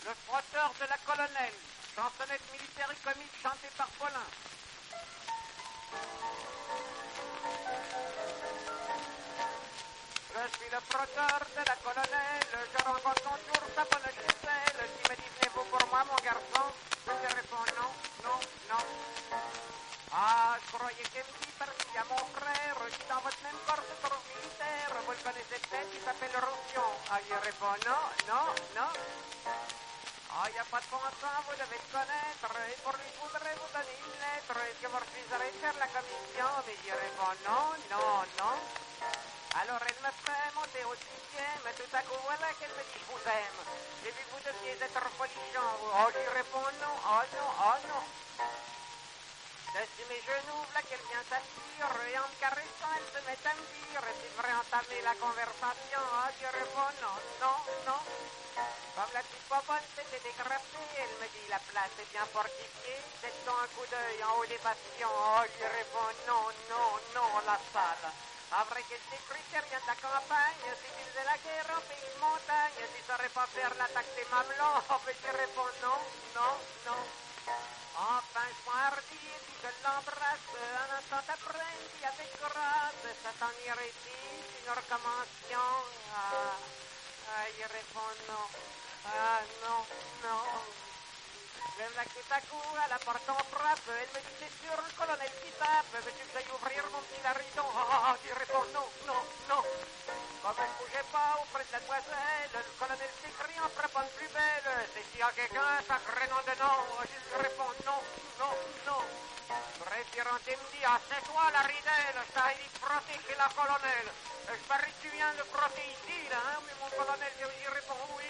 Le frotteur de la colonelle. Chansonnette militaire et comique chantée par Paulin. Je suis le frotteur de la colonelle. Je rencontre toujours sa bonne giselle qui me dit venez-vous pour moi mon garçon. Je lui réponds non, non, non. Ah, je croyais qu'elle me dit parce qu'il y a mon frère qui est dans votre même corps de corps militaire. Vous le connaissez peut-être, il s'appelle Roussillon. Ah, il répond non, non, non. Ah, il n'y a pas de bon sens, vous devez le connaître. Et pour lui, je voudrais vous donner une lettre. Est-ce que vous refuserez de faire la commission? Mais il répond non, non, non. Alors elle me fait monter au 6e, et tout à coup, voilà qu'elle me dit je vous aime. J'ai vu que vous deviez être folichon. Oh, je lui réponds non, oh non, oh non. Dessus mes genoux, là qu'elle vient s'asseoir, et en me caressant, elle se met à me dire s'il devrait entamer la conversation. Oh, je lui réponds non, non, non. Comme la petite poponne s'était dégrappée, elle me dit la place est bien fortifiée, jetons un coup d'œil en haut des bastions. Oh, je lui réponds non, non, non, la salle. Après qu'elle détruit rien de la campagne, si tu faisais la guerre en pays de montagne, tu saurais pas faire l'attaque des mamelons. Oh, mais je lui réponds non, non, non. Enfin, je m'hardi et puis je l'embrasse. Un instant après, il dit avec grâce, ça t'en irait-il si nous recommencions? Il répond non. Ah, non, non. Même la qui t'accourt à la porte en frappe, elle me dit c'est sûr le colonel qui tape, veux-tu que j'aille ouvrir mon petit larridon? Il répond non, non, non. Comme elle ne bougeait pas auprès de la demoiselle, le colonel s'écrie en frappant plus belle. C'est s'il y a quelqu'un, sacré nom de nom. Je réponds non, non, non. Référenté me dit, c'est toi la ridelle, je t'avais dit de frotter chez la colonelle. Je parie que tu viens de frotter ici, là, hein, mais mon colonel, il répond oui.